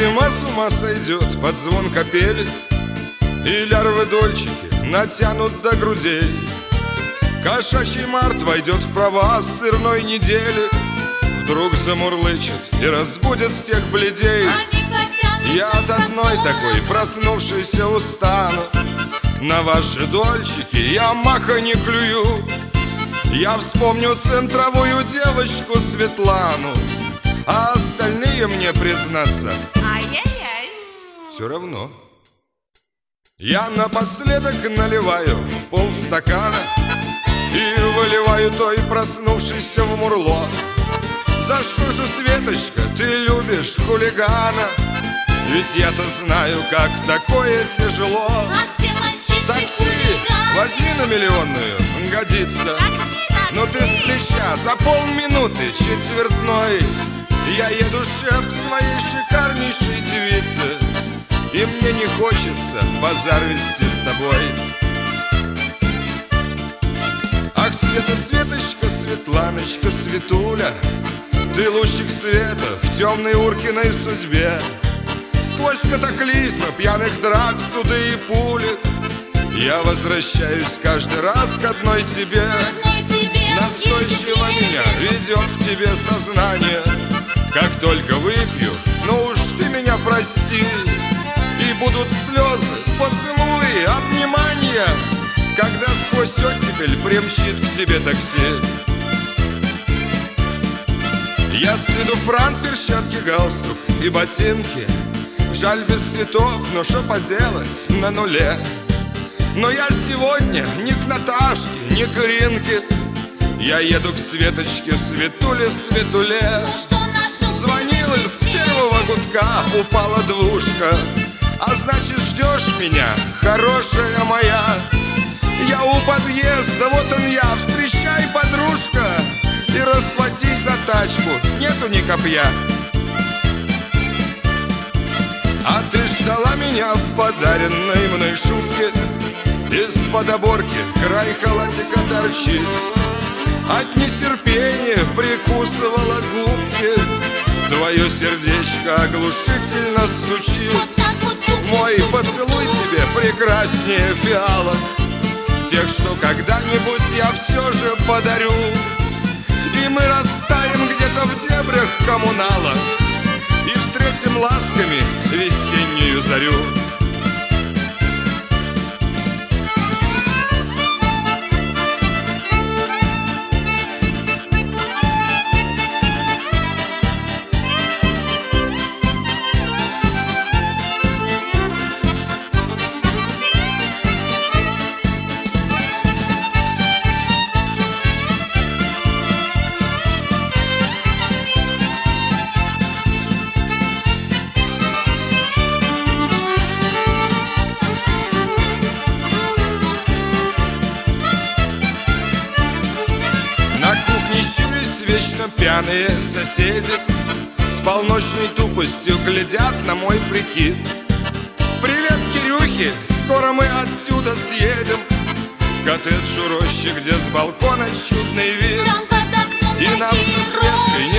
зима с ума сойдет под звон капели, и лярвы-дольчики натянут до грудей. Кошачий март войдет в права сырной недели, вдруг замурлычет и разбудит всех бледей. Я от одной такой проснувшейся устану, на ваши дольчики я маха не клюю. Я вспомню центровую девочку Светлану, а остальные мне, признаться, ай-яй-яй, все равно. Я напоследок наливаю полстакана и выливаю той проснувшейся в мурло. За что же, Светочка, ты любишь хулигана? Ведь я-то знаю, как такое тяжело. а все мальчишки Такси хулиганы. возьми на миллионную, годится. Но ты с плеча за полминуты четвертной. Я еду, шеф, к своей шикарнейшей девице, и мне не хочется базар вести с тобой. Ах, Света, Светочка, Светланочка, Светуля, ты лучик света в темной Уркиной судьбе. Сквозь катаклизмы, пьяных драк, суды и пули я возвращаюсь каждый раз к одной тебе. Настойчиво меня ведет к тебе сознание. Как только выпью, ну уж ты меня прости, и будут слезы, поцелуи, обнимания, когда сквозь оттепель примчит к тебе такси. Я с виду франк, перчатки, галстук и ботинки. Жаль, без цветов, но что поделать, на нуле. Но я сегодня ни к Наташке, ни к Иринке. Я еду к Светочке, Светуле, Светуле. Звонила с первого гудка, упала двушка. А значит, ждешь меня, хорошая моя. Я у подъезда, вот он я, встречай, подружка, и расплатись за тачку, нету ни копья. А ты ждала меня в подаренной мной шубке, из-под оборки край халатика торчит. От нетерпения прикусывала губки, твое сердечко оглушительно стучит. Мой поцелуй тебе прекраснее фиалок, тех, что когда-нибудь я все же подарю. И мы растаем где-то в дебрях коммунала и встретим ласками весеннюю зарю. Пьяные соседи с полночной тупостью глядят на мой прикид. Привет, Кирюхи, скоро мы отсюда съедем в коттедж у рощи, где с балкона чудный вид. И нам со Светкой